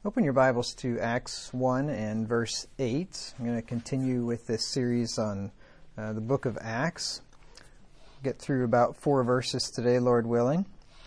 Open your Bibles to Acts 1 and verse 8. I'm going to continue with this series on the book of Acts. Get through about 4 verses today, Lord willing.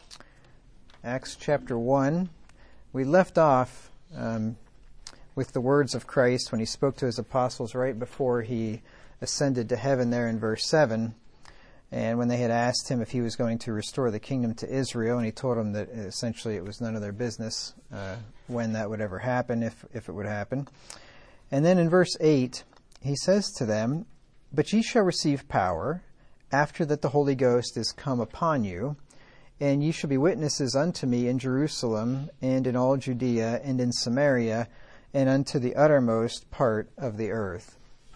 Acts chapter 1. We left off with the words of Christ when he spoke to his apostles right before he ascended to heaven there in verse 7. And when they had asked him if he was going to restore the kingdom to Israel, and he told them that essentially it was none of their business when that would ever happen, if it would happen. And then in verse 8, he says to them, "But ye shall receive power, after that the Holy Ghost is come upon you, and ye shall be witnesses unto me in Jerusalem, and in all Judea, and in Samaria, and unto the uttermost part of the earth."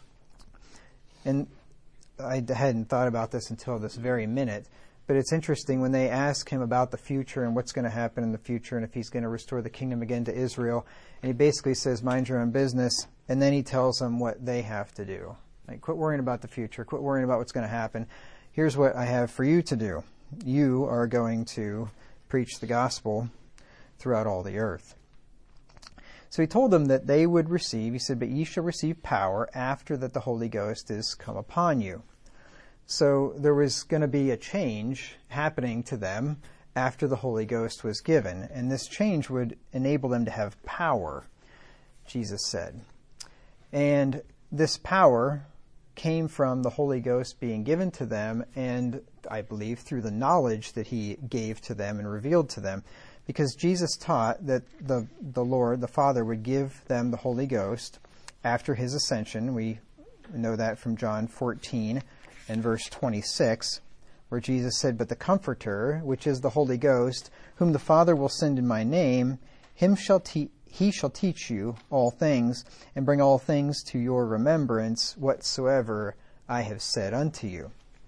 And I hadn't thought about this until this very minute, but it's interesting when they ask him about the future and what's going to happen in the future and if he's going to restore the kingdom again to Israel, and he basically says, mind your own business, and then he tells them what they have to do. Like, quit worrying about the future, quit worrying about what's going to happen. Here's what I have for you to do. You are going to preach the gospel throughout all the earth. So he told them that they would receive, he said, "But ye shall receive power after that the Holy Ghost is come upon you." So there was going to be a change happening to them after the Holy Ghost was given. And this change would enable them to have power, Jesus said. And this power came from the Holy Ghost being given to them, and I believe through the knowledge that he gave to them and revealed to them. Because Jesus taught that the Lord, the Father, would give them the Holy Ghost after his ascension. We know that from John 14 and verse 26, where Jesus said, "But the Comforter, which is the Holy Ghost, whom the Father will send in my name, he shall teach you all things, and bring all things to your remembrance, whatsoever I have said unto you."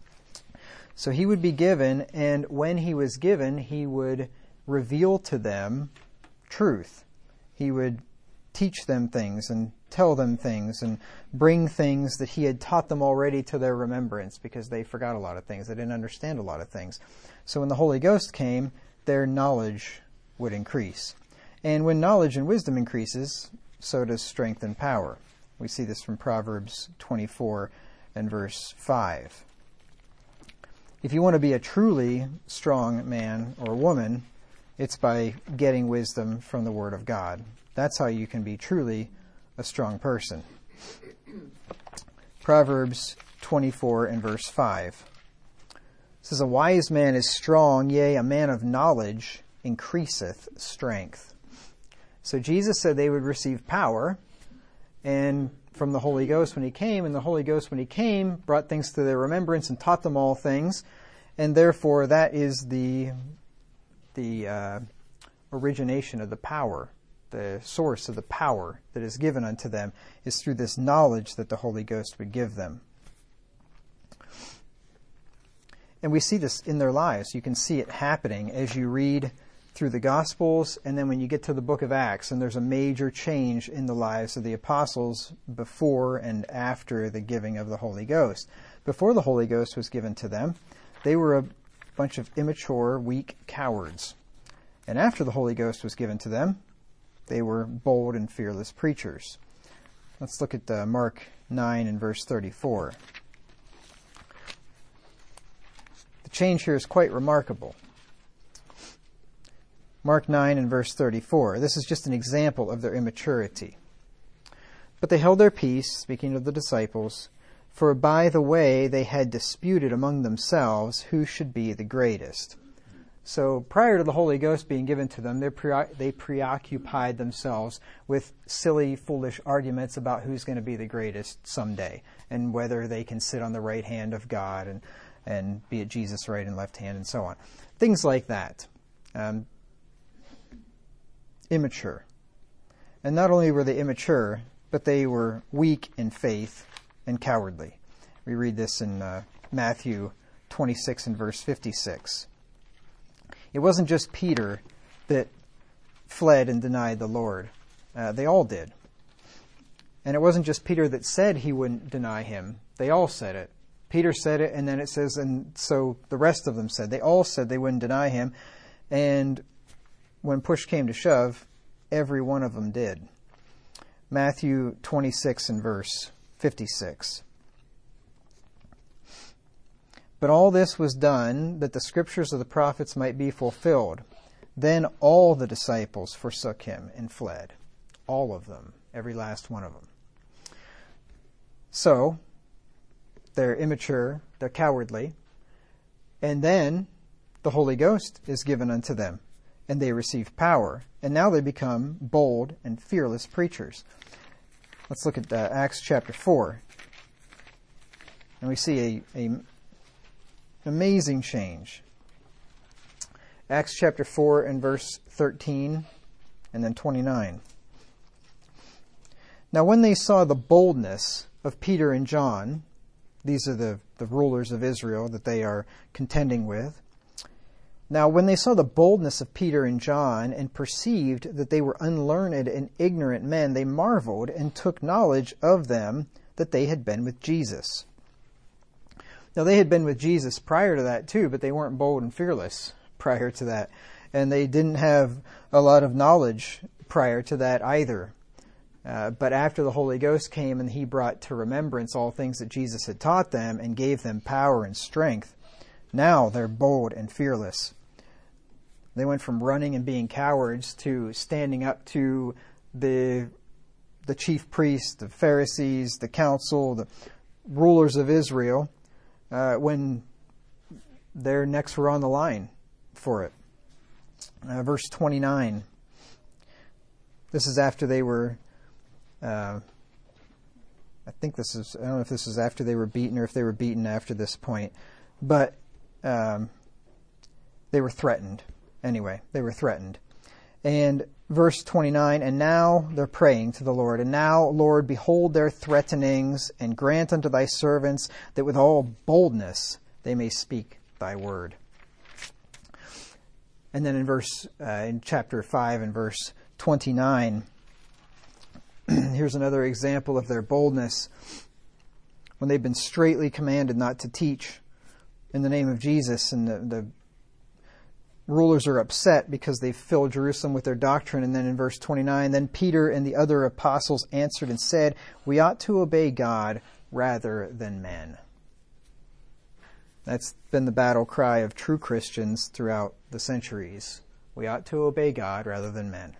So he would be given, and when he was given, he would reveal to them truth. He would teach them things and tell them things and bring things that he had taught them already to their remembrance, because they forgot a lot of things. They didn't understand a lot of things. So when the Holy Ghost came, their knowledge would increase. And when knowledge and wisdom increases, so does strength and power. We see this from Proverbs 24 and verse 5. If you want to be a truly strong man or woman, it's by getting wisdom from the Word of God. That's how you can be truly a strong person. Proverbs 24 and verse 5 says, "A wise man is strong, yea, a man of knowledge increaseth strength." So Jesus said they would receive power and from the Holy Ghost when he came, and the Holy Ghost when he came brought things to their remembrance and taught them all things, and therefore that is the origination of the power. The source of the power that is given unto them is through this knowledge that the Holy Ghost would give them. And we see this in their lives. You can see it happening as you read through the Gospels, and then when you get to the book of Acts, and there's a major change in the lives of the apostles before and after the giving of the Holy Ghost. Before the Holy Ghost was given to them, they were a bunch of immature, weak cowards. And after the Holy Ghost was given to them, they were bold and fearless preachers. Let's look at Mark 9 and verse 34. The change here is quite remarkable. Mark 9 and verse 34. This is just an example of their immaturity. "But they held their peace," speaking of the disciples, "for by the way they had disputed among themselves who should be the greatest." So prior to the Holy Ghost being given to them, they preoccupied themselves with silly, foolish arguments about who's going to be the greatest someday, and whether they can sit on the right hand of God and be at Jesus' right and left hand, and so on. Things like that. Immature. And not only were they immature, but they were weak in faith and cowardly. We read this in Matthew 26 and verse 56. It wasn't just Peter that fled and denied the Lord. They all did. And it wasn't just Peter that said he wouldn't deny him. They all said it. Peter said it, and then it says, and so the rest of them said. They all said they wouldn't deny him. And when push came to shove, every one of them did. Matthew 26 and verse 56. But all this was done that the scriptures of the prophets might be fulfilled. Then all the disciples forsook him and fled. All of them, every last one of them. So, they're immature, they're cowardly, and then the Holy Ghost is given unto them, and they receive power, and now they become bold and fearless preachers. Let's look at Acts chapter 4, and we see an amazing change. Acts chapter 4 and verse 13 and then 29. Now when they saw the boldness of Peter and John, these are the rulers of Israel that they are contending with. Now when they saw the boldness of Peter and John and perceived that they were unlearned and ignorant men, they marveled and took knowledge of them that they had been with Jesus. Now they had been with Jesus prior to that too, but they weren't bold and fearless prior to that. And they didn't have a lot of knowledge prior to that either. But after the Holy Ghost came and he brought to remembrance all things that Jesus had taught them and gave them power and strength, now they're bold and fearless. They went from running and being cowards to standing up to the chief priests, the Pharisees, the council, the rulers of Israel, when their necks were on the line for it. Verse 29. This is after they were, I don't know if this is after they were beaten or if they were beaten after this point, but they were threatened. Anyway, they were threatened. And verse 29, and now they're praying to the Lord. And now, Lord, behold their threatenings, and grant unto thy servants that with all boldness they may speak thy word. And then in chapter 5 and verse 29, here's another example of their boldness. When they've been straitly commanded not to teach in the name of Jesus, and the rulers are upset because they've filled Jerusalem with their doctrine. And then in verse 29, then Peter and the other apostles answered and said, we ought to obey God rather than men. That's been the battle cry of true Christians throughout the centuries. We ought to obey God rather than men.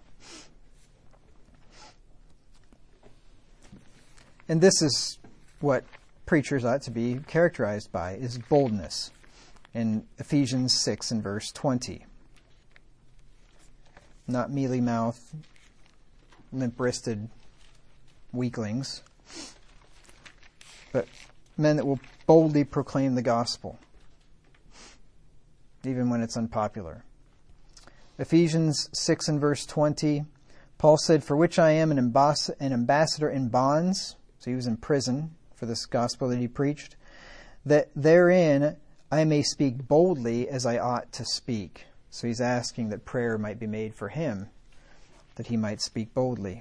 And this is what preachers ought to be characterized by, is boldness. In Ephesians 6 and verse 20. Not mealy-mouthed, limp-wristed weaklings, but men that will boldly proclaim the gospel, even when it's unpopular. Ephesians 6 and verse 20, Paul said, for which I am an ambassador in bonds, so he was in prison for this gospel that he preached, that therein I may speak boldly as I ought to speak. So he's asking that prayer might be made for him, that he might speak boldly.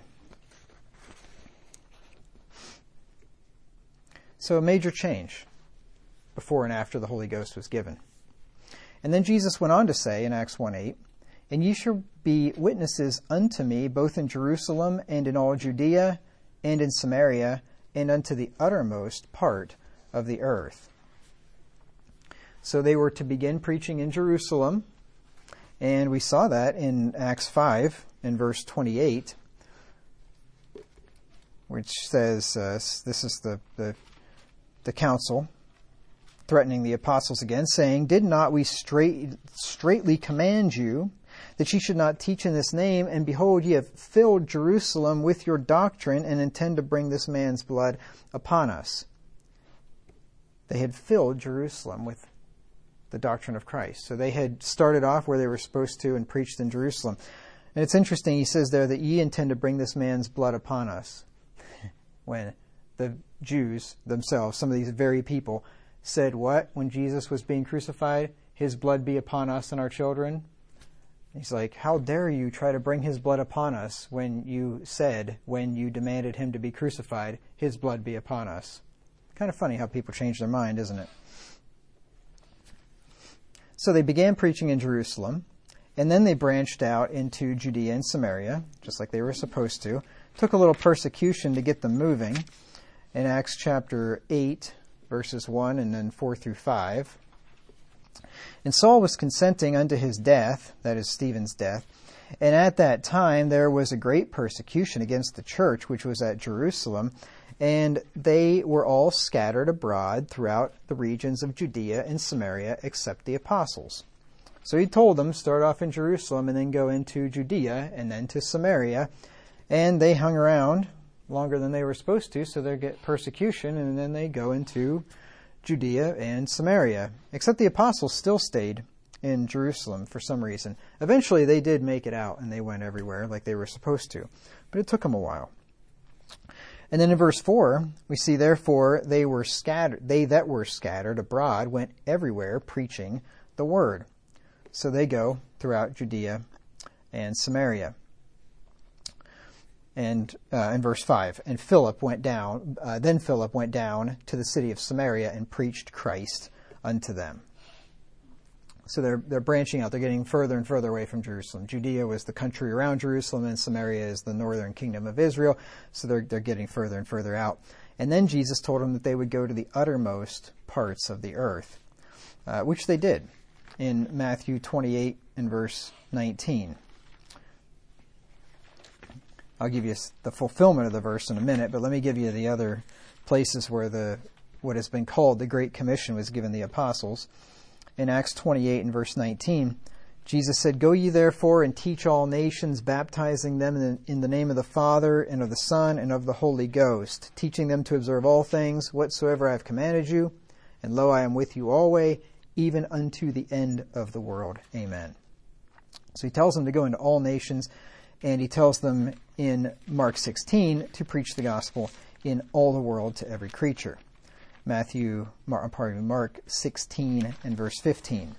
So a major change before and after the Holy Ghost was given. And then Jesus went on to say in Acts 1:8, and ye shall be witnesses unto me both in Jerusalem and in all Judea and in Samaria and unto the uttermost part of the earth. So they were to begin preaching in Jerusalem, and we saw that in Acts 5 in verse 28, which says, this is the council threatening the apostles again, saying, did not we straitly command you that ye should not teach in this name? And behold, ye have filled Jerusalem with your doctrine and intend to bring this man's blood upon us. They had filled Jerusalem with the doctrine of Christ. So they had started off where they were supposed to and preached in Jerusalem. And it's interesting, he says there that ye intend to bring this man's blood upon us. When the Jews themselves, some of these very people, said what? When Jesus was being crucified, his blood be upon us and our children. He's like, how dare you try to bring his blood upon us when you said, when you demanded him to be crucified, his blood be upon us. Kind of funny how people change their mind, isn't it? So they began preaching in Jerusalem, And then they branched out into Judea and Samaria, just like they were supposed to. Took a little persecution to get them moving. In Acts chapter 8, verses 1 and then 4 through 5. And Saul was consenting unto his death, that is Stephen's death. And at that time there was a great persecution against the church, which was at Jerusalem. And they were all scattered abroad throughout the regions of Judea and Samaria, except the apostles. So he told them, start off in Jerusalem and then go into Judea and then to Samaria. And they hung around longer than they were supposed to, so they get persecution, and then they go into Judea and Samaria. Except the apostles still stayed in Jerusalem for some reason. Eventually they did make it out, and they went everywhere like they were supposed to. But it took them a while. And then in verse 4, we see, therefore, they that were scattered abroad went everywhere preaching the word. So they go throughout Judea and Samaria. And in verse 5, and Philip went down, then Philip went down to the city of Samaria and preached Christ unto them. So they're branching out. They're getting further and further away from Jerusalem. Judea was the country around Jerusalem, and Samaria is the northern kingdom of Israel. So they're getting further and further out. And then Jesus told them that they would go to the uttermost parts of the earth, which they did in Matthew 28 and verse 19. I'll give you the fulfillment of the verse in a minute, but let me give you the other places where what has been called the Great Commission was given the apostles. In Acts 28 and verse 19, Jesus said, Go ye therefore and teach all nations, baptizing them in the name of the Father and of the Son and of the Holy Ghost, teaching them to observe all things whatsoever I have commanded you. And lo, I am with you always, even unto the end of the world. Amen. So he tells them to go into all nations, and he tells them in Mark 16 to preach the gospel in all the world to every creature. Mark 16 and verse 15.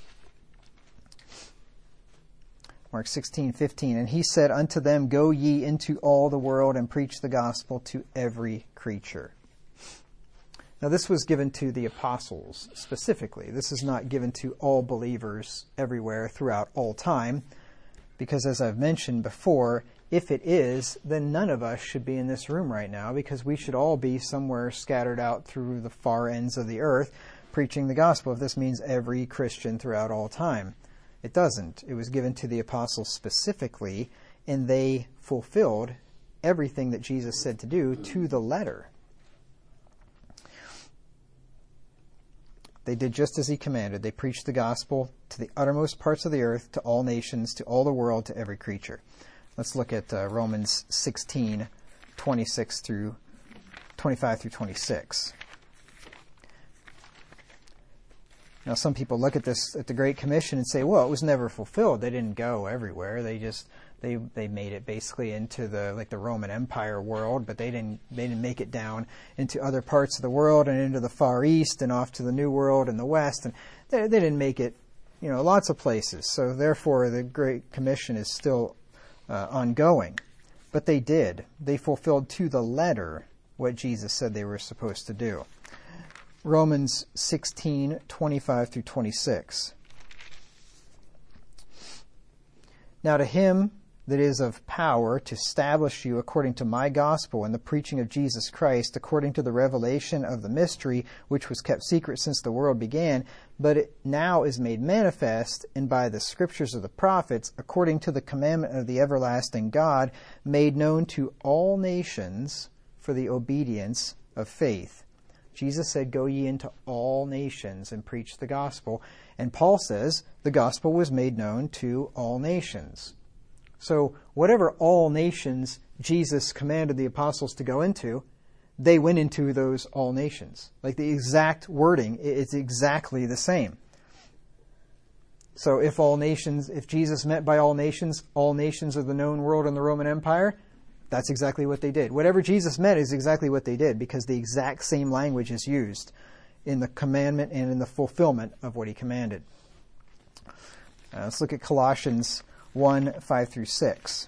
Mark 16:15, and he said unto them, Go ye into all the world and preach the gospel to every creature. Now this was given to the apostles specifically. This is not given to all believers everywhere throughout all time, because as I've mentioned before, if it is, then none of us should be in this room right now, because we should all be somewhere scattered out through the far ends of the earth preaching the gospel, if this means every Christian throughout all time. It doesn't. It was given to the apostles specifically, and they fulfilled everything that Jesus said to do to the letter. They did just as he commanded. They preached the gospel to the uttermost parts of the earth, to all nations, to all the world, to every creature. Let's look at Romans 16, 25 through 26. Now, some people look at this, at the Great Commission, and say, well, it was never fulfilled. They didn't go everywhere. They made it basically into the Roman Empire world, but they didn't make it down into other parts of the world and into the Far East and off to the New World and the West. And they didn't make it, lots of places. So therefore, the Great Commission is still ongoing. But they did. They fulfilled to the letter what Jesus said they were supposed to do. Romans 16, 25 through 26. Now to him that is of power to establish you according to my gospel and the preaching of Jesus Christ, according to the revelation of the mystery which was kept secret since the world began, but it now is made manifest, and by the scriptures of the prophets, according to the commandment of the everlasting God, made known to all nations for the obedience of faith. Jesus said, Go ye into all nations and preach the gospel. And Paul says the gospel was made known to all nations. So whatever all nations Jesus commanded the apostles to go into, they went into those all nations. Like the exact wording, it's exactly the same. So if Jesus meant by all nations of the known world and the Roman Empire, that's exactly what they did. Whatever Jesus meant is exactly what they did, because the exact same language is used in the commandment and in the fulfillment of what he commanded. Let's look at Colossians 1, 5 through 6.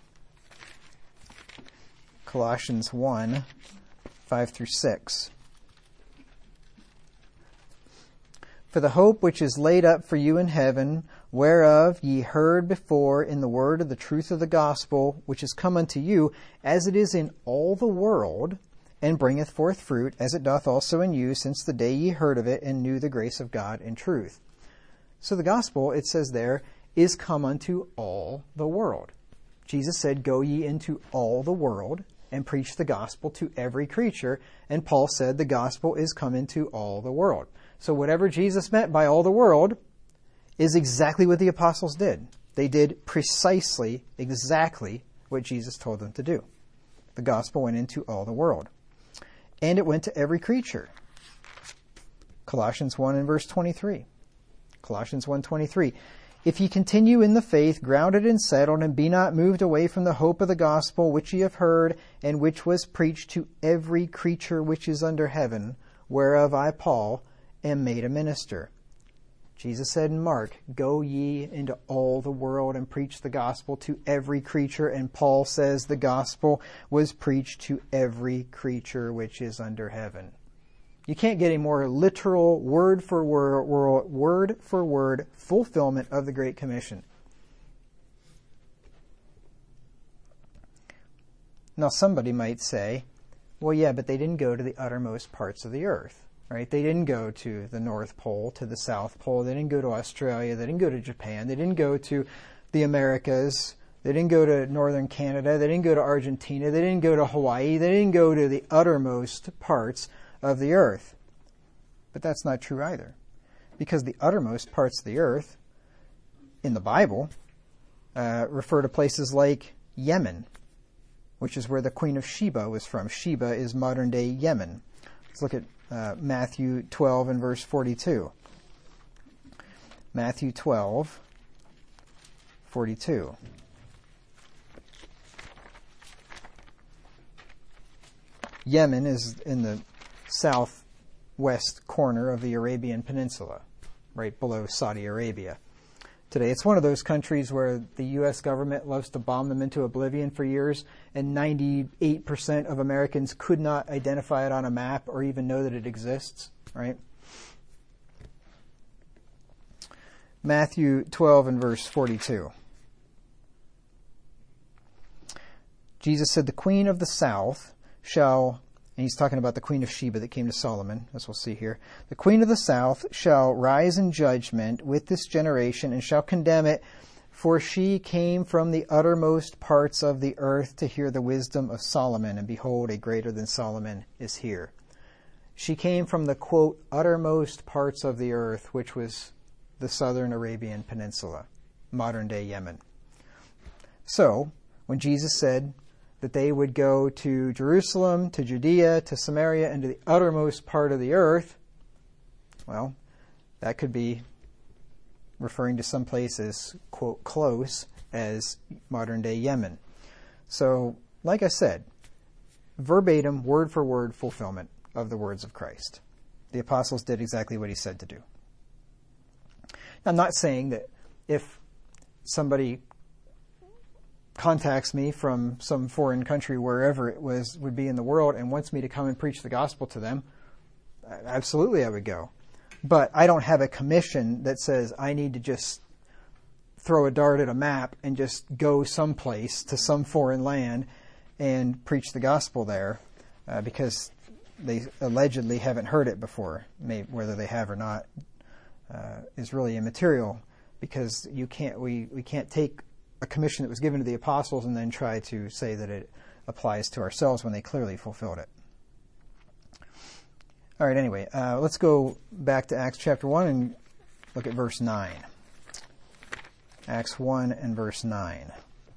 Colossians 1, 5 through 6. For the hope which is laid up for you in heaven, whereof ye heard before in the word of the truth of the gospel, which is come unto you, as it is in all the world, and bringeth forth fruit, as it doth also in you, since the day ye heard of it, and knew the grace of God in truth. So the gospel, it says there, is come unto all the world. Jesus said, go ye into all the world and preach the gospel to every creature. And Paul said the gospel is come into all the world. So whatever Jesus meant by all the world is exactly what the apostles did. They did precisely, exactly what Jesus told them to do. The gospel went into all the world. And it went to every creature. Colossians 1 and verse 23. Colossians 1:23. If ye continue in the faith, grounded and settled, and be not moved away from the hope of the gospel which ye have heard, and which was preached to every creature which is under heaven, whereof I, Paul, am made a minister. Jesus said in Mark, go ye into all the world and preach the gospel to every creature. And Paul says the gospel was preached to every creature which is under heaven. You can't get a more literal, word for word fulfillment of the Great Commission. Now somebody might say, well, yeah, but they didn't go to the uttermost parts of the earth, right? They didn't go to the North Pole, to the South Pole. They didn't go to Australia. They didn't go to Japan. They didn't go to the Americas. They didn't go to northern Canada. They didn't go to Argentina. They didn't go to Hawaii. They didn't go to the uttermost parts of the earth. But that's not true either, because the uttermost parts of the earth in the Bible refer to places like Yemen, which is where the Queen of Sheba was from. Sheba is modern-day Yemen. Let's look at Matthew 12 and verse 42. Matthew 12, 42. Yemen is in the southwest corner of the Arabian Peninsula, right below Saudi Arabia. Today, it's one of those countries where the U.S. government loves to bomb them into oblivion for years, and 98% of Americans could not identify it on a map or even know that it exists, right? Matthew 12 and verse 42. Jesus said, the Queen of the South shall, and he's talking about the Queen of Sheba that came to Solomon, as we'll see here. The Queen of the South shall rise in judgment with this generation and shall condemn it, for she came from the uttermost parts of the earth to hear the wisdom of Solomon, and behold, a greater than Solomon is here. She came from the, quote, uttermost parts of the earth, which was the southern Arabian Peninsula, modern-day Yemen. So, when Jesus said that they would go to Jerusalem, to Judea, to Samaria, and to the uttermost part of the earth, well, that could be referring to some places, quote, close as modern-day Yemen. So, like I said, verbatim, word-for-word fulfillment of the words of Christ. The apostles did exactly what he said to do. I'm not saying that if somebody contacts me from some foreign country, wherever it would be in the world, and wants me to come and preach the gospel to them, absolutely I would go. But I don't have a commission that says I need to just throw a dart at a map and just go someplace to some foreign land and preach the gospel there, because they allegedly haven't heard it before. Whether they have or not is really immaterial, because we can't take a commission that was given to the apostles and then try to say that it applies to ourselves when they clearly fulfilled it. All right, anyway, let's go back to Acts chapter 1 and look at verse 9. Acts 1 and verse 9.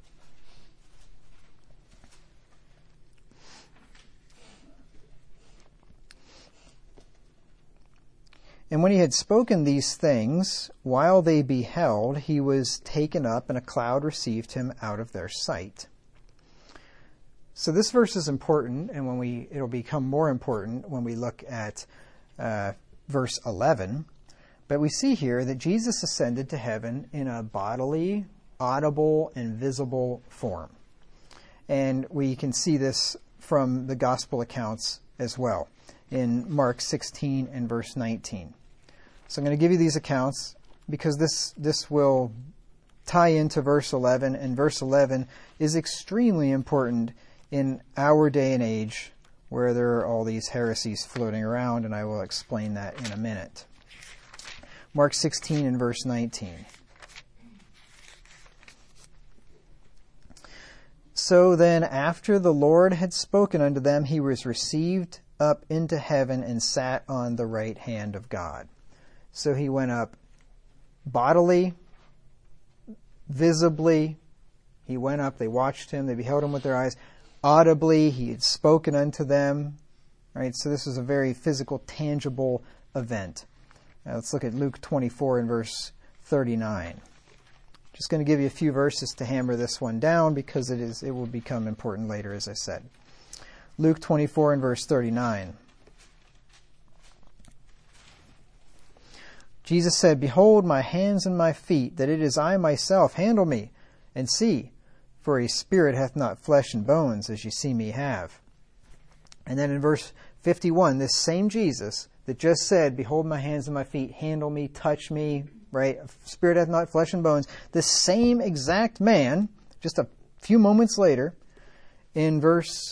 And when he had spoken these things, while they beheld, he was taken up, and a cloud received him out of their sight. So this verse is important, and it'll become more important when we look at verse 11. But we see here that Jesus ascended to heaven in a bodily, audible, and visible form. And we can see this from the gospel accounts as well, in Mark 16 and verse 19. So I'm going to give you these accounts, because this will tie into verse 11, and verse 11 is extremely important in our day and age where there are all these heresies floating around, and I will explain that in a minute. Mark 16 and verse 19. So then, after the Lord had spoken unto them, he was received up into heaven and sat on the right hand of God. So he went up bodily, visibly. He went up, they watched him, they beheld him with their eyes. Audibly, he had spoken unto them. Right? So this was a very physical, tangible event. Now let's look at Luke 24 and verse 39. Just going to give you a few verses to hammer this one down because it will become important later, as I said. Luke 24 and verse 39. Jesus said, Behold my hands and my feet, that it is I myself. Handle me, and see, for a spirit hath not flesh and bones, as ye see me have. And then in verse 51, this same Jesus that just said, Behold my hands and my feet, handle me, touch me, right? Spirit hath not flesh and bones. This same exact man, just a few moments later, in verse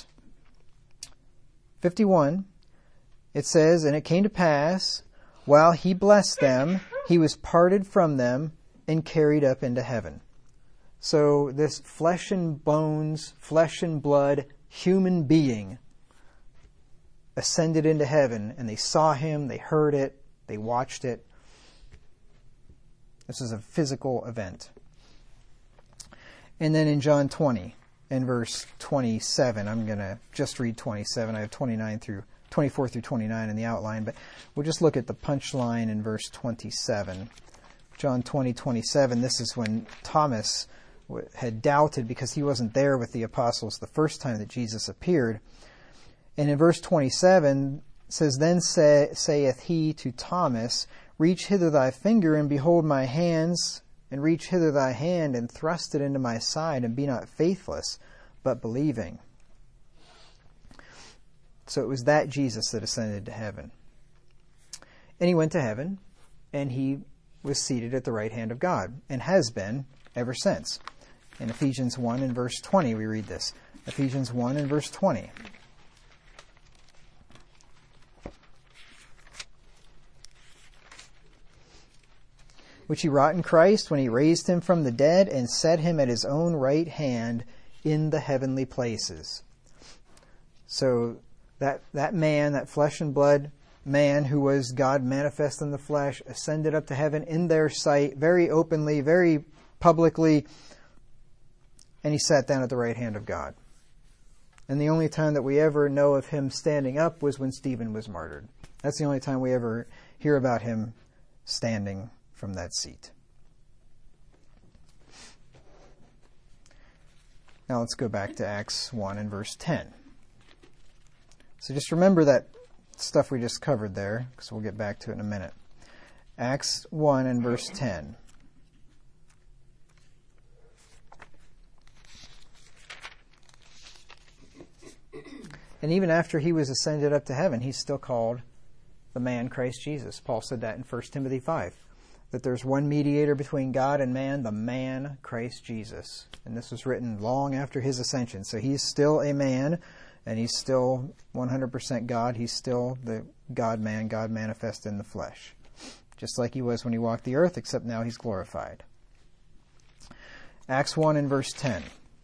51, it says, And it came to pass, while he blessed them, he was parted from them and carried up into heaven. So this flesh and bones, flesh and blood, human being ascended into heaven, and they saw him, they heard it, they watched it. This is a physical event. And then in John 20, in verse 27, I'm going to just read 27. I have 24 through 29 in the outline, but we'll just look at the punchline in verse 27. John 20:27. This is when Thomas had doubted because he wasn't there with the apostles the first time that Jesus appeared. And in verse 27, it says, Then saith he to Thomas, Reach hither thy finger, and behold my hands, and reach hither thy hand, and thrust it into my side, and be not faithless, but believing. So it was that Jesus that ascended to heaven. And he went to heaven, and he was seated at the right hand of God, and has been ever since. In Ephesians 1 and verse 20 we read this. Ephesians 1 and verse 20. Which he wrought in Christ when he raised him from the dead and set him at his own right hand in the heavenly places. So that man, that flesh and blood man who was God manifest in the flesh, ascended up to heaven in their sight, very openly, very publicly, and he sat down at the right hand of God. And the only time that we ever know of him standing up was when Stephen was martyred. That's the only time we ever hear about him standing from that seat. Now let's go back to Acts 1 and verse 10. So just remember that stuff we just covered there, because we'll get back to it in a minute. Acts 1 and verse 10. And even after he was ascended up to heaven, he's still called the man Christ Jesus. Paul said that in 1 Timothy 5. That there's one mediator between God and man, the man Christ Jesus. And this was written long after his ascension. So he's still a man, and he's still 100% God. He's still the God-man, God manifest in the flesh. Just like he was when he walked the earth, except now he's glorified. Acts 1 and verse 10.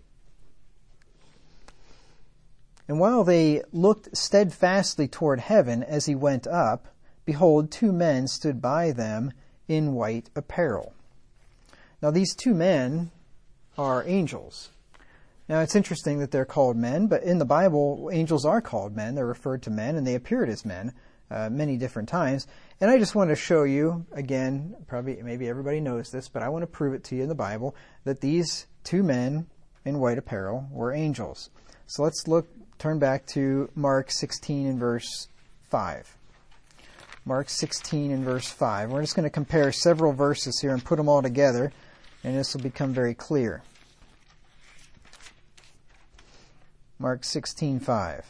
And while they looked steadfastly toward heaven as he went up, behold, two men stood by them in white apparel. Now these two men are angels. Now it's interesting that they're called men, but in the Bible, angels are called men. They're referred to men, and they appeared as men many different times. And I just want to show you, again, maybe everybody knows this, but I want to prove it to you in the Bible, that these two men in white apparel were angels. So let's turn back to Mark 16 and verse 5. Mark 16 and verse 5. We're just going to compare several verses here and put them all together, and this will become very clear. Mark 16:5.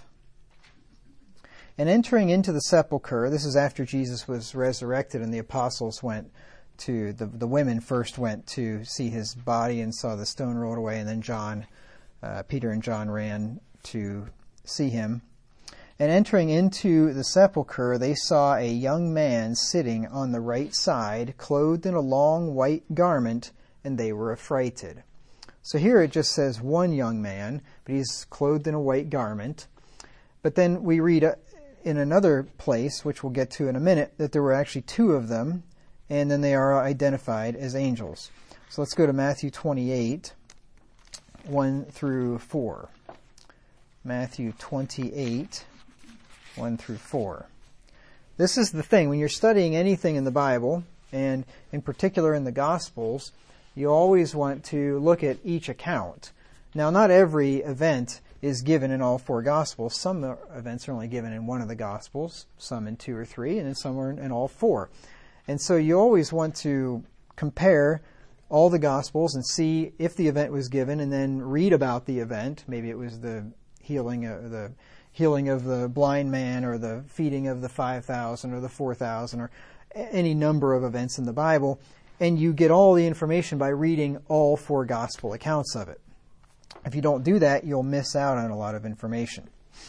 And entering into the sepulchre, this is after Jesus was resurrected and the apostles went to the women first went to see his body and saw the stone rolled away, and then Peter and John ran to see him. And entering into the sepulchre, they saw a young man sitting on the right side, clothed in a long white garment, and they were affrighted. So here it just says one young man, but he's clothed in a white garment. But then we read in another place, which we'll get to in a minute, that there were actually two of them, and then they are identified as angels. So let's go to Matthew 28, 1 through 4. Matthew 28, 1 through 4. This is the thing. When you're studying anything in the Bible, and in particular in the Gospels, you always want to look at each account. Now, not every event is given in all four Gospels. Some events are only given in one of the Gospels, some in 2 or 3, and then some are in all 4. And so you always want to compare all the Gospels and see if the event was given, and then read about the event. Maybe it was the healing of the blind man, or the feeding of the 5,000 or the 4,000, or any number of events in the Bible. And you get all the information by reading all 4 Gospel accounts of it. If you don't do that, you'll miss out on a lot of information.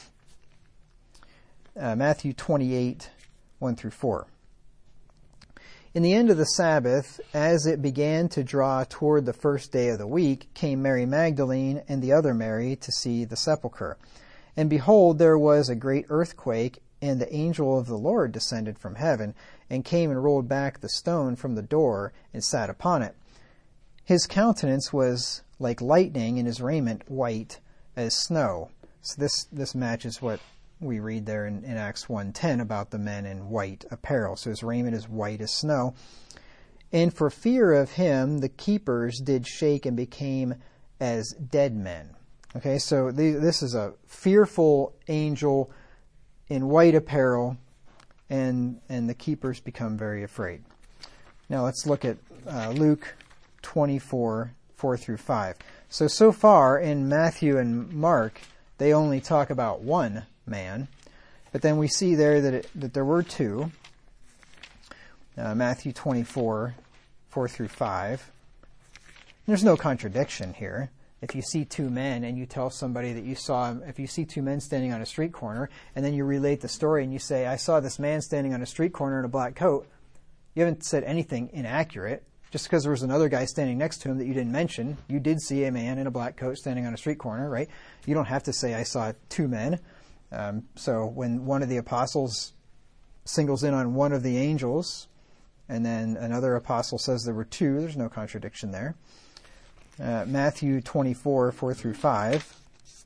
Matthew 28, 1 through 4. In the end of the Sabbath, as it began to draw toward the first day of the week, came Mary Magdalene and the other Mary to see the sepulchre. And behold, there was a great earthquake, and the angel of the Lord descended from heaven, and came and rolled back the stone from the door, and sat upon it. His countenance was like lightning, and his raiment white as snow. So this matches what we read there in Acts 1:10 about the men in white apparel. So his raiment is white as snow. And for fear of him, the keepers did shake and became as dead men. Okay, so this is a fearful angel in white apparel, and the keepers become very afraid. Now let's look at Luke 24, 4 through 5. So far in Matthew and Mark, they only talk about one man, but then we see there that there were two. Matthew 24, 4 through 5. There's no contradiction here. If you see two men and you tell somebody that you saw, if you see two men standing on a street corner, and then you relate the story and you say, I saw this man standing on a street corner in a black coat, you haven't said anything inaccurate. Just because there was another guy standing next to him that you didn't mention, you did see a man in a black coat standing on a street corner, right? You don't have to say, I saw two men. So when one of the apostles singles in on one of the angels, and then another apostle says there were two, there's no contradiction there. Matthew 24, 4 through 5.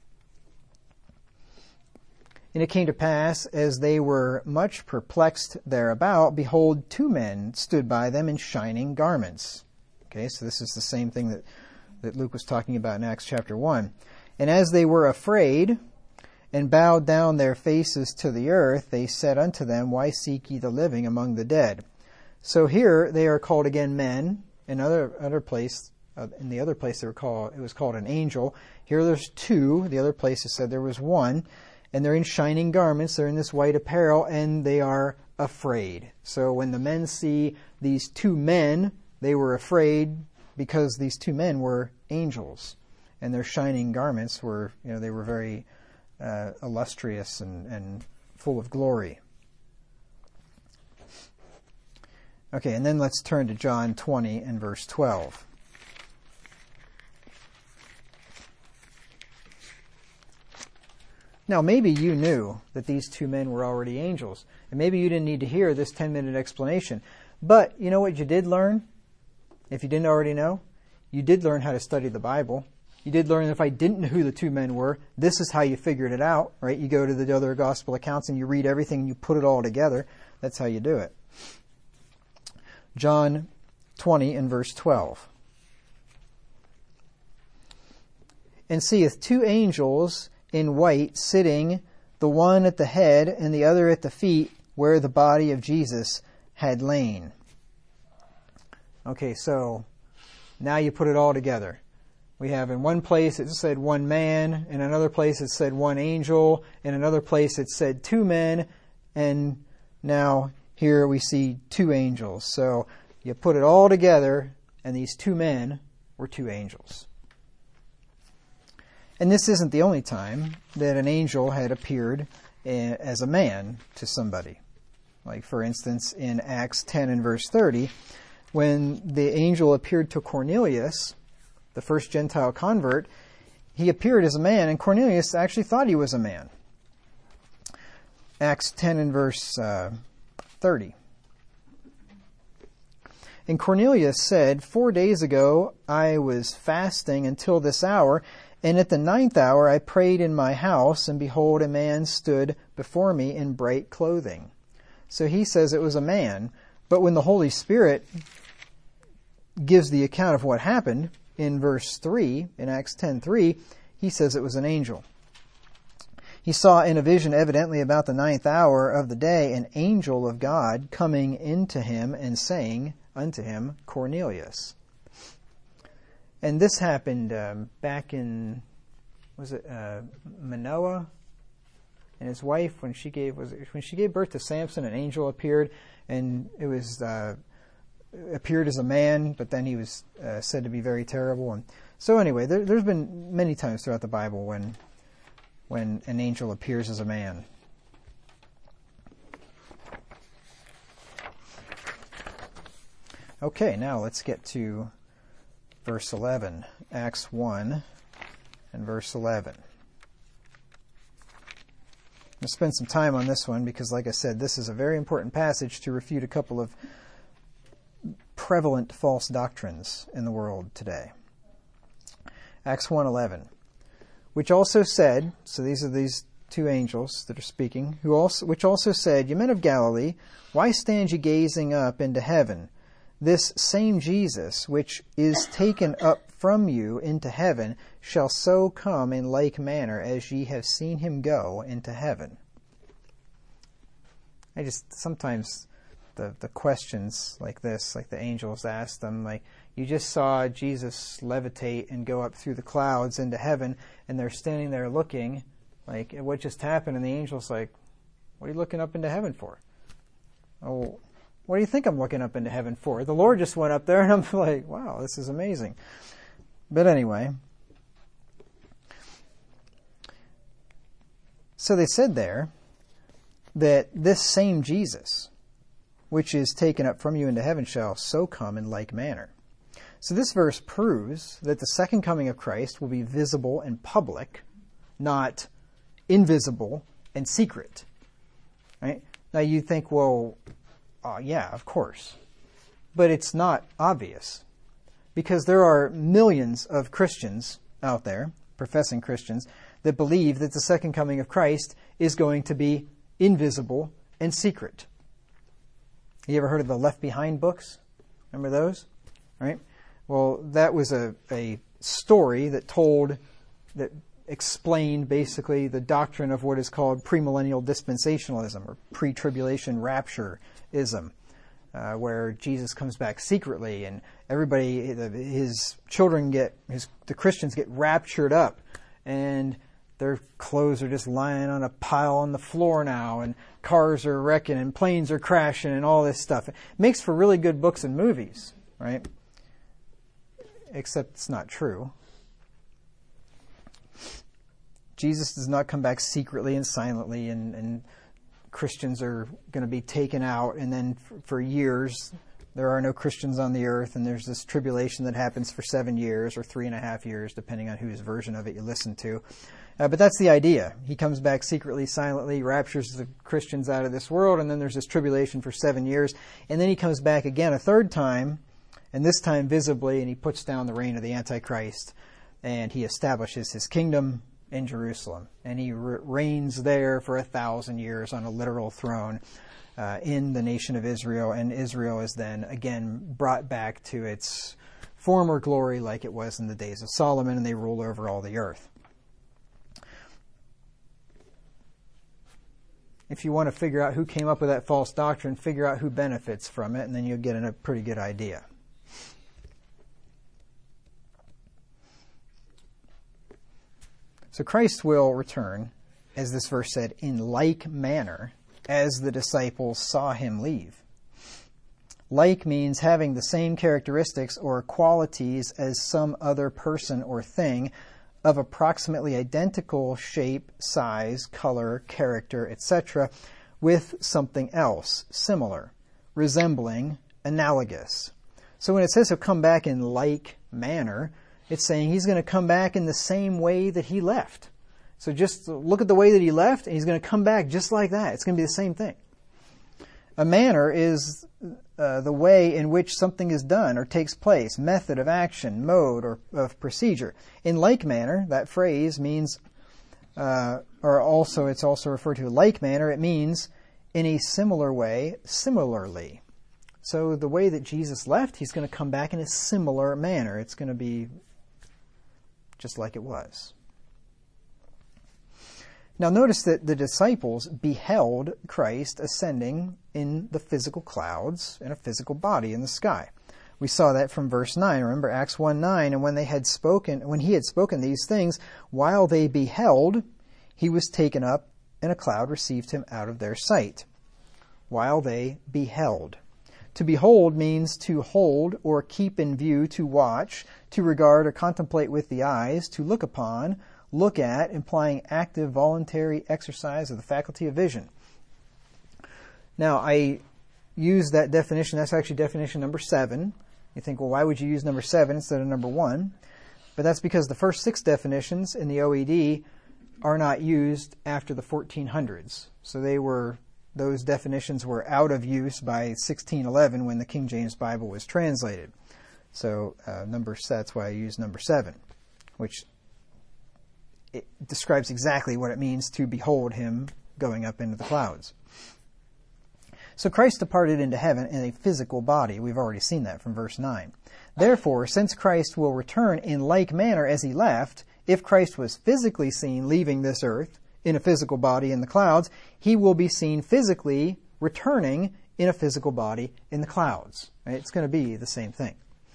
And it came to pass, as they were much perplexed thereabout, behold, two men stood by them in shining garments. Okay, so this is the same thing that Luke was talking about in Acts chapter 1. And as they were afraid, and bowed down their faces to the earth, they said unto them, Why seek ye the living among the dead? So here they are called again men. In other place, in the other place it was called an angel. Here there's two. The other place it said there was one. And they're in shining garments. They're in this white apparel, and they are afraid. So when the men see these two men, they were afraid because these two men were angels. And their shining garments were, they were very illustrious and full of glory. Okay, and then let's turn to John 20 and verse 12. Now, maybe you knew that these two men were already angels, and maybe you didn't need to hear this 10-minute explanation. But you know what you did learn? If you didn't already know, you did learn how to study the Bible. You did learn that if I didn't know who the two men were, this is how you figured it out, right? You go to the other gospel accounts and you read everything and you put it all together. That's how you do it. John 20 and verse 12. And seeth two angels in white sitting, the one at the head and the other at the feet, where the body of Jesus had lain. Okay, so now you put it all together. We have in one place it said one man, in another place it said one angel, in another place it said two men, and now here we see two angels. So You put it all together, and these two men were two angels. And this isn't the only time that an angel had appeared as a man to somebody. Like, for instance, in Acts 10 and verse 30, when the angel appeared to Cornelius, the first Gentile convert, he appeared as a man, and Cornelius actually thought he was a man. Acts 10 and verse 30. And Cornelius said, 4 days ago I was fasting until this hour, and at the 9th hour I prayed in my house, and behold, a man stood before me in bright clothing. So he says it was a man, but when the Holy Spirit gives the account of what happened in verse 3, in Acts 10:3, he says it was an angel. He saw in a vision, evidently about the 9th hour of the day, an angel of God coming into him and saying unto him, Cornelius. And this happened back in, Manoah and his wife, when she gave birth to Samson, an angel appeared, and it was appeared as a man, but then he was said to be very terrible. And so anyway, there's been many times throughout the Bible when an angel appears as a man. Okay, now let's get to verse 11. Acts 1 and verse 11. I'm going to spend some time on this one because, like I said, this is a very important passage to refute a couple of prevalent false doctrines in the world today. Acts 1:11. Which also said, so these are these two angels that are speaking, which also said, Ye men of Galilee, why stand ye gazing up into heaven? This same Jesus, which is taken up from you into heaven, shall so come in like manner as ye have seen him go into heaven. Sometimes the questions like this, like the angels ask them, like, you just saw Jesus levitate and go up through the clouds into heaven, and they're standing there looking, like, at what just happened, and the angel's like, what are you looking up into heaven for? Oh, what do you think I'm looking up into heaven for? The Lord just went up there, and I'm like, wow, this is amazing. But anyway, so they said there that this same Jesus, which is taken up from you into heaven, shall so come in like manner. So this verse proves that the second coming of Christ will be visible and public, not invisible and secret. Right? Now you think, well, yeah, of course. But it's not obvious. Because there are millions of Christians out there, professing Christians, that believe that the second coming of Christ is going to be invisible and secret. You ever heard of the Left Behind books? Remember those? Right? Well, that was a story that explained basically the doctrine of what is called premillennial dispensationalism or pre-tribulation raptureism, where Jesus comes back secretly and everybody, his children the Christians get raptured up, and their clothes are just lying on a pile on the floor now, and cars are wrecking and planes are crashing and all this stuff. It makes for really good books and movies, right? Except it's not true. Jesus does not come back secretly and silently, and Christians are going to be taken out, and then for years there are no Christians on the earth, and there's this tribulation that happens for 7 years or 3.5 years, depending on whose version of it you listen to. But that's the idea. He comes back secretly, silently, raptures the Christians out of this world, and then there's this tribulation for 7 years, and then he comes back again a third time, and this time visibly, and he puts down the reign of the Antichrist, and he establishes his kingdom in Jerusalem, and he reigns there for 1,000 years on a literal throne in the nation of Israel, and Israel is then again brought back to its former glory like it was in the days of Solomon, and they rule over all the earth. If you want to figure out who came up with that false doctrine, figure out who benefits from it, and then you'll get a pretty good idea. So Christ will return, as this verse said, in like manner as the disciples saw him leave. Like means having the same characteristics or qualities as some other person or thing of approximately identical shape, size, color, character, etc., with something else, similar, resembling, analogous. So when it says he'll come back in like manner, it's saying he's going to come back in the same way that he left. So just look at the way that he left, and he's going to come back just like that. It's going to be the same thing. A manner is the way in which something is done or takes place, method of action, mode, or of procedure. In like manner, that phrase means, it's also referred to like manner, it means in a similar way, similarly. So the way that Jesus left, he's going to come back in a similar manner. It's going to be just like it was. Now notice that the disciples beheld Christ ascending in the physical clouds in a physical body in the sky. We saw that from verse 9. Remember Acts 1:9, and when he had spoken these things, while they beheld, he was taken up, and a cloud received him out of their sight. While they beheld. To behold means to hold or keep in view, to watch, to regard or contemplate with the eyes, to look upon, look at, implying active, voluntary exercise of the faculty of vision. Now, I use that definition. That's actually definition number 7. You think, well, why would you use number 7 instead of number 1? But that's because the first 6 definitions in the OED are not used after the 1400s. So those definitions were out of use by 1611 when the King James Bible was translated. So that's why I use number 7, which it describes exactly what it means to behold him going up into the clouds. So Christ departed into heaven in a physical body. We've already seen that from verse 9. Therefore, since Christ will return in like manner as he left, if Christ was physically seen leaving this earth in a physical body in the clouds, he will be seen physically returning in a physical body in the clouds. Right? It's going to be the same thing.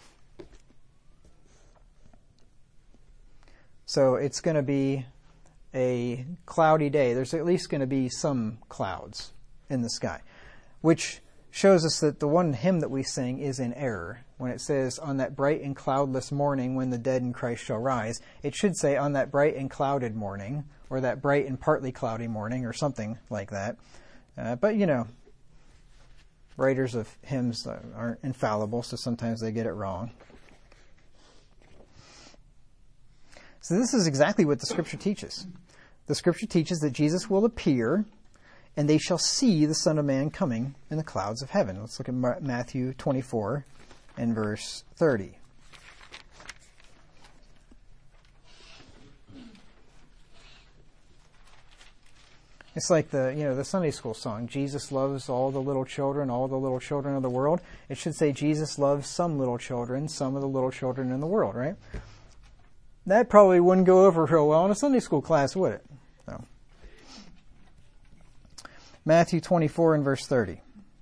So it's going to be a cloudy day. There's at least going to be some clouds in the sky, which shows us that the one hymn that we sing is in error. When it says, on that bright and cloudless morning when the dead in Christ shall rise, it should say on that bright and clouded morning, or that bright and partly cloudy morning, or something like that. But, writers of hymns aren't infallible, so sometimes they get it wrong. So this is exactly what the Scripture teaches. The Scripture teaches that Jesus will appear, and they shall see the Son of Man coming in the clouds of heaven. Let's look at Matthew 24 and verse 30. It's like the Sunday school song, Jesus loves all the little children of the world. It should say Jesus loves some little children, some of the little children in the world, right? That probably wouldn't go over real well in a Sunday school class, would it? No. Matthew 24 and verse 30.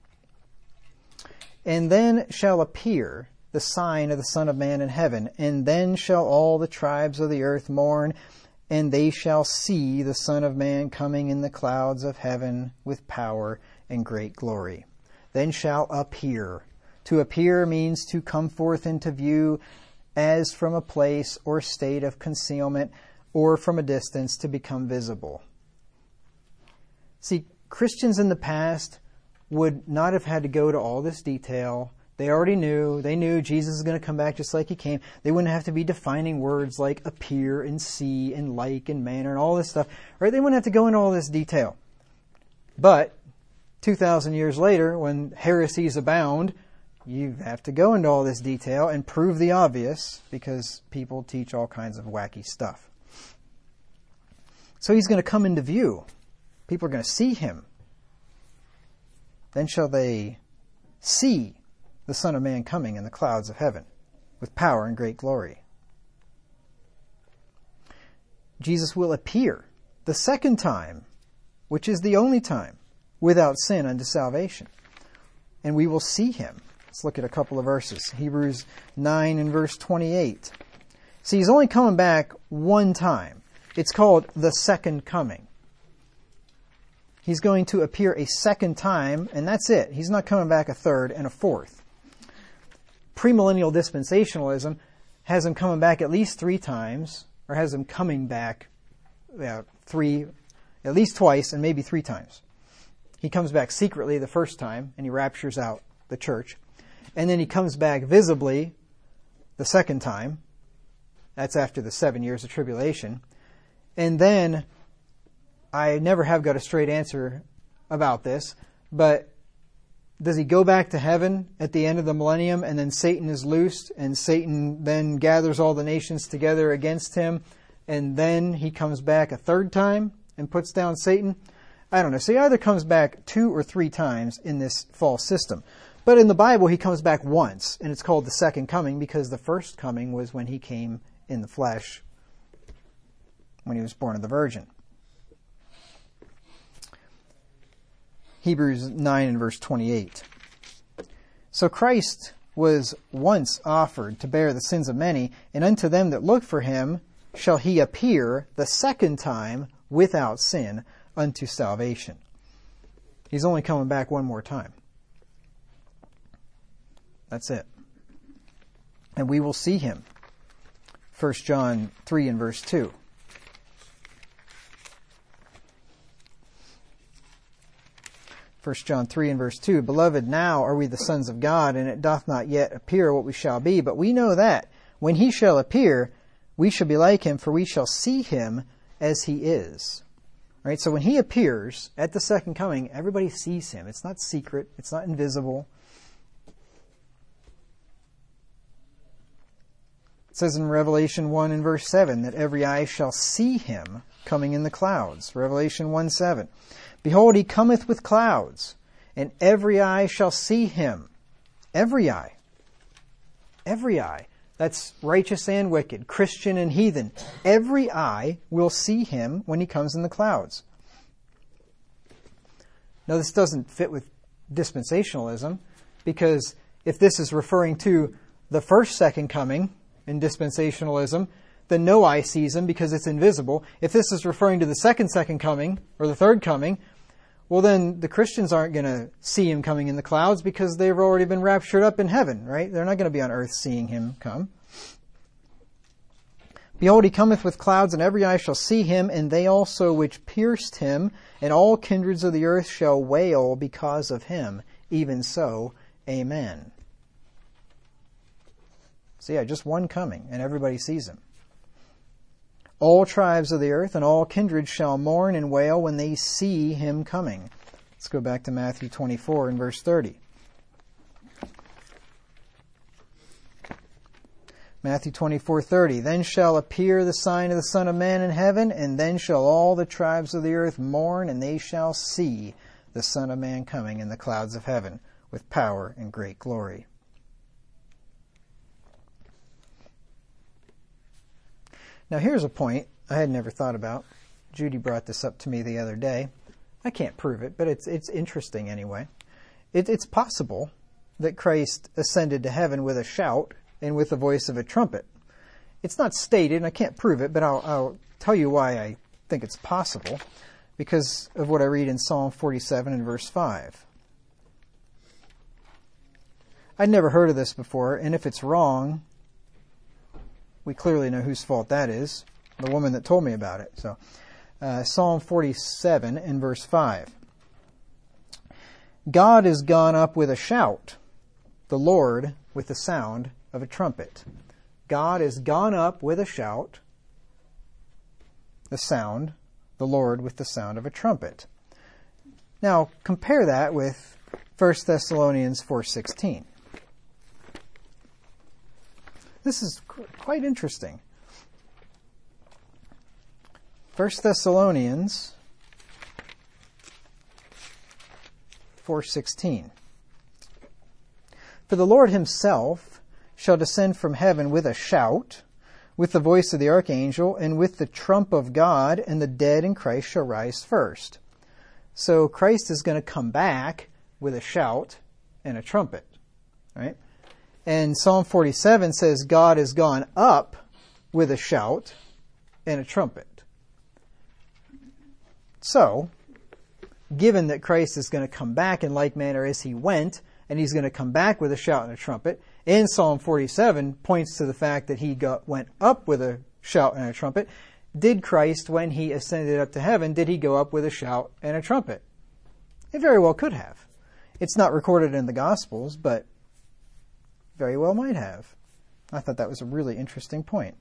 And then shall appear the sign of the Son of Man in heaven, and then shall all the tribes of the earth mourn, and they shall see the Son of Man coming in the clouds of heaven with power and great glory. Then shall appear. To appear means to come forth into view as from a place or state of concealment, or from a distance to become visible. See, Christians in the past would not have had to go to all this detail. They already knew. They knew Jesus is going to come back just like he came. They wouldn't have to be defining words like appear and see and like and manner and all this stuff. Right? They wouldn't have to go into all this detail. But 2,000 years later, when heresies abound, you have to go into all this detail and prove the obvious, because people teach all kinds of wacky stuff. So he's going to come into view. People are going to see him. Then shall they see the Son of Man coming in the clouds of heaven with power and great glory. Jesus will appear the second time, which is the only time, without sin unto salvation. And we will see him. Let's look at a couple of verses. Hebrews 9 and verse 28. See, he's only coming back one time. It's called the second coming. He's going to appear a second time, and that's it. He's not coming back a third and a fourth. premillennial dispensationalism has him coming back at least 3 times, or has him coming back at least twice and maybe 3 times. He comes back secretly the first time and he raptures out the church. And then he comes back visibly the second time. That's after the 7 years of tribulation. And then, I never have got a straight answer about this, but does he go back to heaven at the end of the millennium and then Satan is loosed and Satan then gathers all the nations together against him and then he comes back a 3rd time and puts down Satan? I don't know. So he either comes back 2 or 3 times in this false system. But in the Bible, he comes back once, and it's called the second coming because the first coming was when he came in the flesh, when he was born of the Virgin. Hebrews 9 and verse 28. So Christ was once offered to bear the sins of many, and unto them that look for him shall he appear the second time without sin unto salvation. He's only coming back one more time. That's it. And we will see him. 1 John 3 and verse 2. First John 3 and verse 2, Beloved, now are we the sons of God, and it doth not yet appear what we shall be, but we know that when he shall appear, we shall be like him, for we shall see him as he is. Right? So when he appears at the second coming, everybody sees him. It's not secret. It's not invisible. It says in Revelation 1 and verse 7 that every eye shall see him coming in the clouds. Revelation 1:7. Behold, he cometh with clouds, and every eye shall see him. Every eye. Every eye. That's righteous and wicked, Christian and heathen. Every eye will see him when he comes in the clouds. Now, this doesn't fit with dispensationalism, because if this is referring to the first second coming in dispensationalism, then no eye sees him because it's invisible. If this is referring to the second coming, or the third coming, well then the Christians aren't going to see him coming in the clouds because they've already been raptured up in heaven, right? They're not going to be on earth seeing him come. Behold, he cometh with clouds, and every eye shall see him, and they also which pierced him, and all kindreds of the earth shall wail because of him. Even so, amen. So yeah, just one coming, and everybody sees him. All tribes of the earth and all kindreds shall mourn and wail when they see him coming. Let's go back to Matthew 24 and verse 30. Matthew 24:30. Then shall appear the sign of the Son of Man in heaven, and then shall all the tribes of the earth mourn, and they shall see the Son of Man coming in the clouds of heaven with power and great glory. Now here's a point I had never thought about. Judy brought this up to me the other day. I can't prove it, but it's interesting anyway. It's possible that Christ ascended to heaven with a shout and with the voice of a trumpet. It's not stated, and I can't prove it, but I'll tell you why I think it's possible, because of what I read in Psalm 47 and verse 5. I'd never heard of this before, and if it's wrong, we clearly know whose fault that is, the woman that told me about it. So, Psalm 47 and verse 5. God is gone up with a shout, the Lord with the sound of a trumpet. God is gone up with a shout, the Lord with the sound of a trumpet. Now, compare that with 1 Thessalonians 4:16. This is quite interesting. 1 Thessalonians 4:16. For the Lord himself shall descend from heaven with a shout, with the voice of the archangel, and with the trump of God, and the dead in Christ shall rise first. So Christ is going to come back with a shout and a trumpet, right? And Psalm 47 says God is gone up with a shout and a trumpet. So, given that Christ is going to come back in like manner as he went, and he's going to come back with a shout and a trumpet, And Psalm 47 points to the fact that he went up with a shout and a trumpet. Did Christ, when he ascended up to heaven, did he go up with a shout and a trumpet? It very well could have. It's not recorded in the Gospels, but very well might have. I thought that was a really interesting point.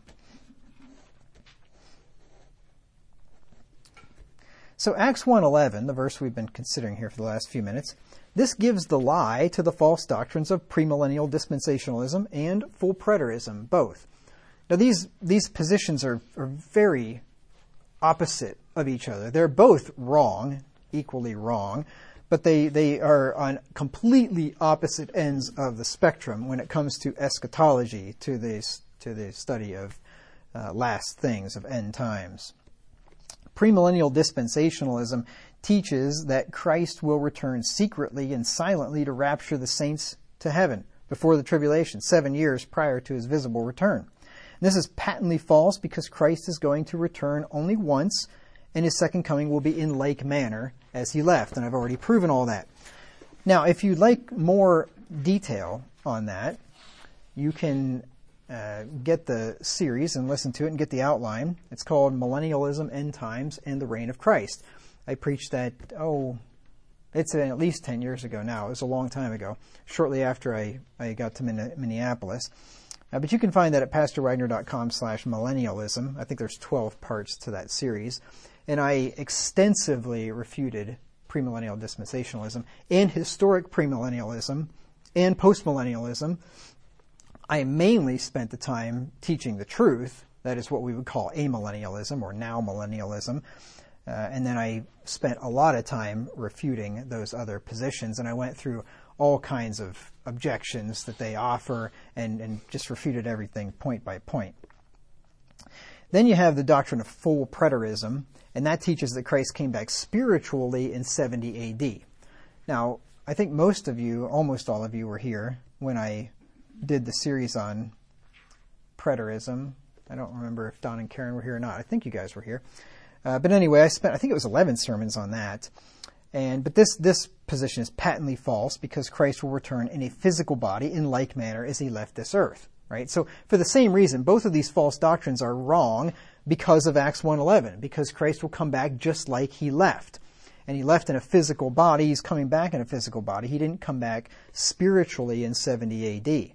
So Acts 1:11, the verse we've been considering here for the last few minutes, this gives the lie to the false doctrines of premillennial dispensationalism and full preterism, both. Now these positions are very opposite of each other. They're both wrong, equally wrong, but they are on completely opposite ends of the spectrum when it comes to eschatology, to the study of last things, of end times. Premillennial dispensationalism teaches that Christ will return secretly and silently to rapture the saints to heaven before the tribulation, 7 years prior to his visible return. And this is patently false because Christ is going to return only once, and his second coming will be in like manner as he left, and I've already proven all that. Now, if you'd like more detail on that, you can get the series and listen to it and get the outline. It's called Millennialism, End Times, and the Reign of Christ. I preached that, it's at least 10 years ago now. It was a long time ago, shortly after I got to Minneapolis. But you can find that at pastorweidner.com/millennialism. I think there's 12 parts to that series. And I extensively refuted premillennial dispensationalism and historic premillennialism and postmillennialism. I mainly spent the time teaching the truth. That is what we would call amillennialism or now millennialism. And then I spent a lot of time refuting those other positions. And I went through all kinds of objections that they offer and just refuted everything point by point. Then you have the doctrine of full preterism, and that teaches that Christ came back spiritually in 70 AD. Now, I think most of you, almost all of you, were here when I did the series on preterism. I don't remember if Don and Karen were here or not. I think you guys were here. But anyway, I think it was 11 sermons on that. But this position is patently false because Christ will return in a physical body in like manner as he left this earth. Right? So for the same reason, both of these false doctrines are wrong because of Acts 1:11, because Christ will come back just like he left. And he left in a physical body. He's coming back in a physical body. He didn't come back spiritually in 70 AD.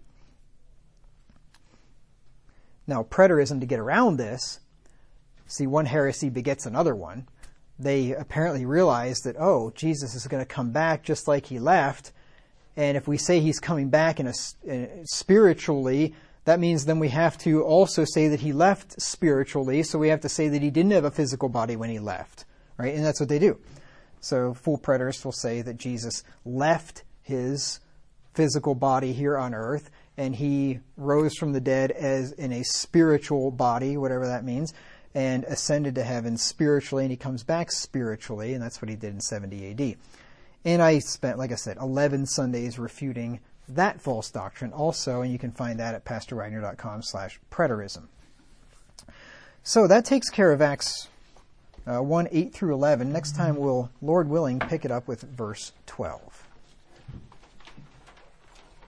Now, preterism, to get around this, see, one heresy begets another one. They apparently realized that, Jesus is going to come back just like he left. And if we say he's coming back spiritually, that means then we have to also say that he left spiritually. So we have to say that he didn't have a physical body when he left, right? And that's what they do. So full preterists will say that Jesus left his physical body here on earth, and he rose from the dead as in a spiritual body, whatever that means, and ascended to heaven spiritually, and he comes back spiritually, and that's what he did in 70 AD. And I spent, like I said, 11 Sundays refuting that false doctrine also, and you can find that at pastorweidner.com/preterism. So that takes care of Acts 1:8 through 11. Next time we'll, Lord willing, pick it up with verse 12.